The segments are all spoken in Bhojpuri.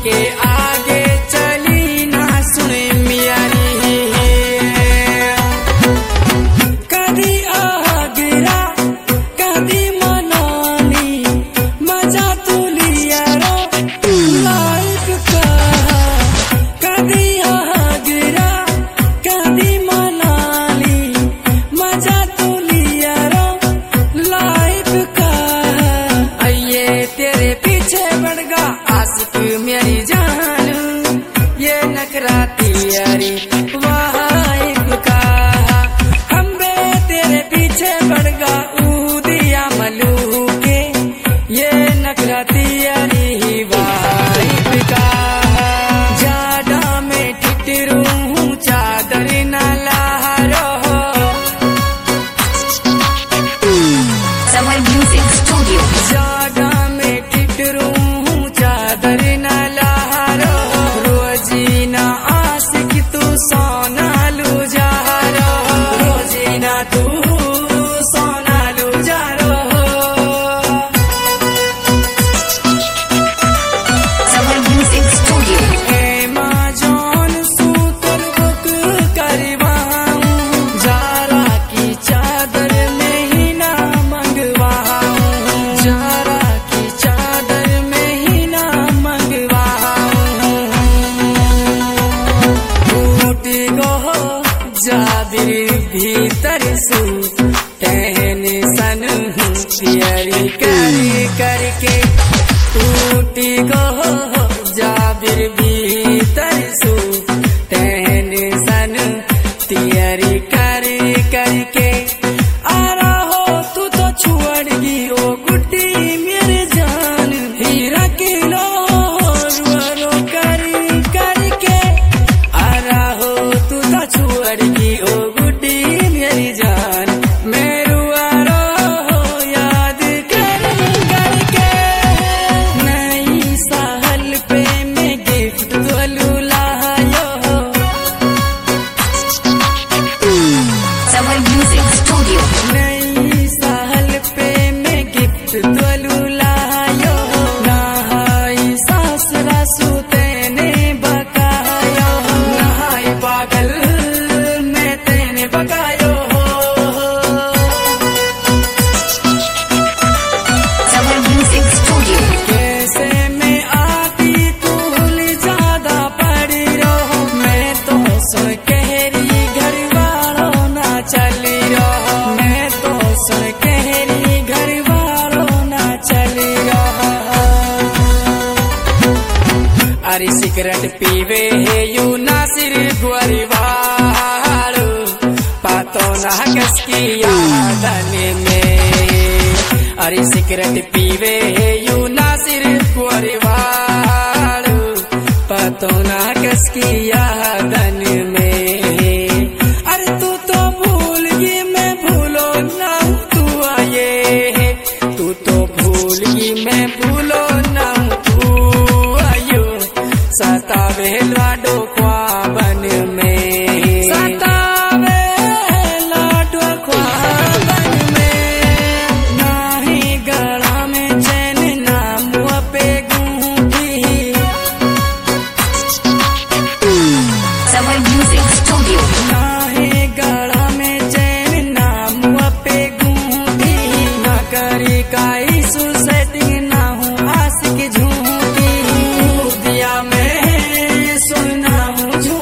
के आगे चली ना सुने मियारी कदी आगरा कदी मनाली मजा तू लिया रो लाइफ का कदी आगरा कदी मनाली मजा तू लिया रो लाइफ का आइए तेरे पीछे बढ़ गा आशिक मेरी जान ये नखरा तेरी वाइफ का हम बे तेरे पीछे बढ़ गा ऊदिया मलू के ये नखरा तेरी वाइफ का जाडा में ठिठरू चादर न लहरो Summer Music Studio. जाडा में ठिठरू चादर न लहरो रोजीना आशिक तू सोना लू जा रो रोजीना तू सोना लू जा रो Summer Music Studio. एमाजॉन सूतर बुक करवाऊं जारा की चादर में ही ना मंगवाऊं जारा की चादर में ही ना मंगवाऊं टूट गो जाबिर भीतर सू टहन सन तियरी करके टूट गो जाबिर भीतर सू टहन सन तियरी करके आ रहो तू तो छुअड़गी ओ गुड्डी मेरे जान हीरा किलो रुअरो करके आ रहो तू तो छुअड़गी ओ गुड्डी मेरी जान मैं रुआ रो याद करके नई साल पे मैं गिफ्ट वालू लायो Summer Music Studio. नई साल पे मैं गिफ्ट वालू लायो नहाई सास रासू तेने बकायो नहाई पागल मैं तेने बकायो Summer Music Studio. कैसे मैं आती तू ज्यादा पड़ी रहो मैं तो सुन कहरी घर वालों ना चली रहो मैं तो सुन कहरी घर वालों ना चली रहो अरे सिगरेट पीवे है यू नासिर गुअरवाड़ो पातो ना कसकी यादने में अरे सिगरेट पीवे है यू नासिर गुअरवाड़ो पातो ना कसकी यादन में अरे तू तो भूल गई मैं भूलो ना तू आये तू तो भूल गई मैं भूलो ना तू आयो सतावे लाडो ख्वाबन में सतावे लाडो ख्वाबन में नाही गला में चैन ना मुँह पे गूंगी Summer Music Studio. नाहे गला में चैन ना मुँह पे गूंगी ना करी काई सुसेटिंग ना हूँ आशिक झूठी दिया मैं सुनना हूँ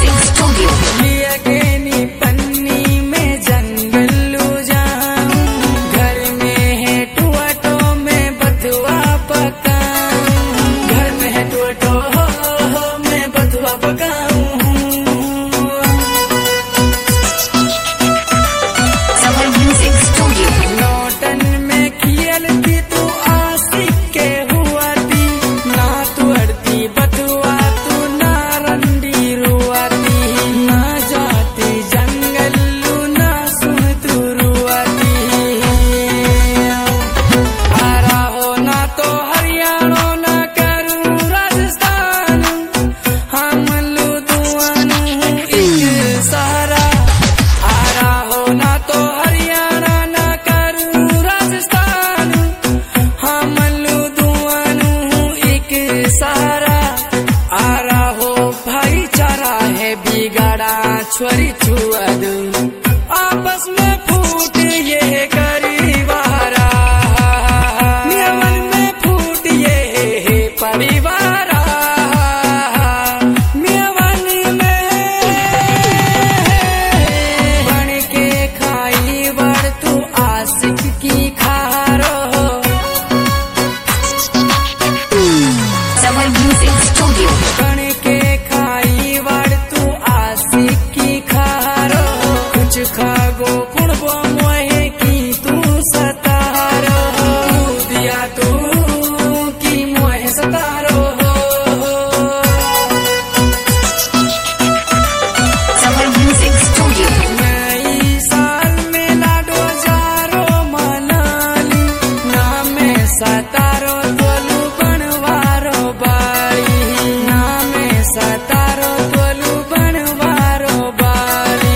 Music Studio. लिया के नी पन्नी में जंगलू जाऊं, घर में है टुआटो में बथुआ पकाऊं, घर में है टुआटो में बथुआ पकाऊं। Summer Music Studio. नौटन में खियलती तू आशिक के हुआ थी, ना तू अड़ती बथुआ तू नारंडी रुआती, ना जाती जंगलू ना सुन तू रुआती। आरा हो ना तो हरियाणा ना करूं राजस्थान, हम लुधियाना एक सहारा। आरा हो ना तो हरियाणा ना करूं राजस्थान, हम लुधियाना एक सहारा। आरा हो भाईचारा है बिगाड़ा छोरी छुआ दू, आपस में फूट ये परिवारा, नियमन में फूट ये परिवारा, नियमन में बन के खाई बड़ तू आशिक की खारो। Summer Music Studio. बन के खाई बड़ तू आशिक की खारो, कुछ खागो पुणबो मोहे की तू सतारो, दिया तू की मोहे सतारो। Summer Music Studio. नई साल में लाडो जारो मनाली, ना में सतारो तोलू बनवारो बारी, ना में सतारो तोलू बनवारो बारी।